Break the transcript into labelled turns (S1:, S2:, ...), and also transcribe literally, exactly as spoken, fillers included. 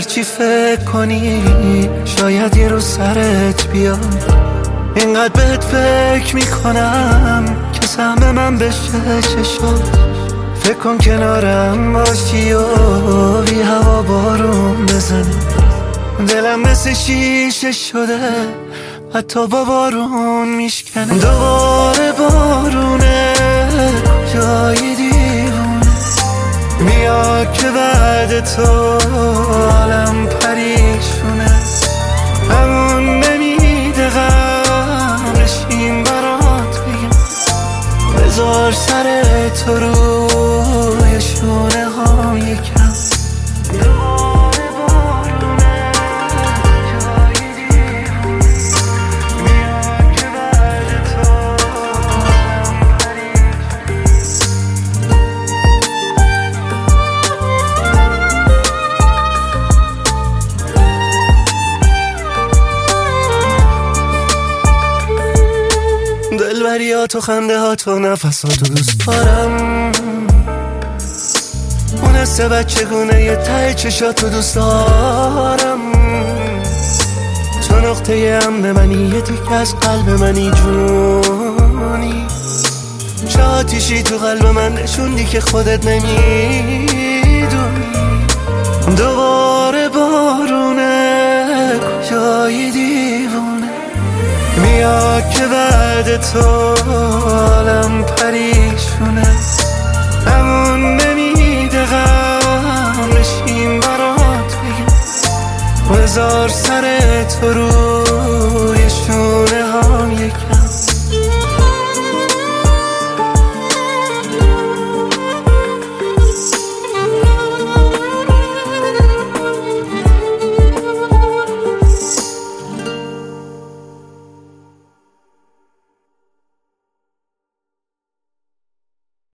S1: هرچی فکر کنی شاید یه روز سرت بیاد. اینقدر بهت فکر میکنم که سهم من بشه چشات. فکر کن کنارم باشی و بی هوا بارون بزنی. دلم مثل شیشه شده حتی با بارون میشکنه. دوباره بارونه جای دیوونه میاد که بعد تو عالم پریشونه. همون نمیده غم بشین برات بگم. بذار سر تو روی شونه ها یکم. دلبریات و خنده ها تو نفساتو دوست دارم. اون حس بچگونه یه ته چشاتو دوست دارم. تو نقطه امن منی، یه تیک از قلب منی جونی. چه آتیشی تو قلب من نشوندی که خودت نمیدونی. دوباره بارونه کجای دیوونه میاد که بعد تو عالم پریشونه. همون نمیده غم بشین برات بگم. بذار سر تو روی شونه